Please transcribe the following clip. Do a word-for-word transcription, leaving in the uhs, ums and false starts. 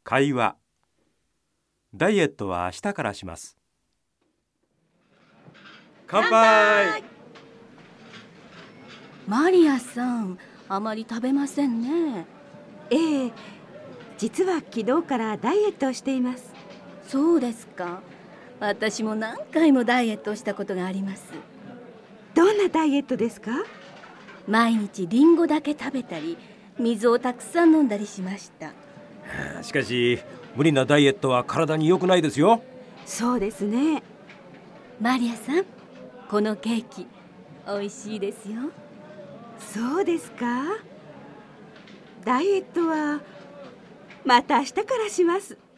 会話。ダイエットは明日からします。乾杯。 マリアさん、あまり食べませんね。 ええ、実は昨日からダイエットをしています。 そうですか。私も何回もダイエットをしたことがあります。 どんなダイエットですか？ 毎日リンゴだけ食べたり、水をたくさん飲んだりしました。 しかし無理なダイエットは体に良くないですよ。 そうですね。 マリアさん、このケーキ美味しいですよ。 そうですか。ダイエットはまた明日からします。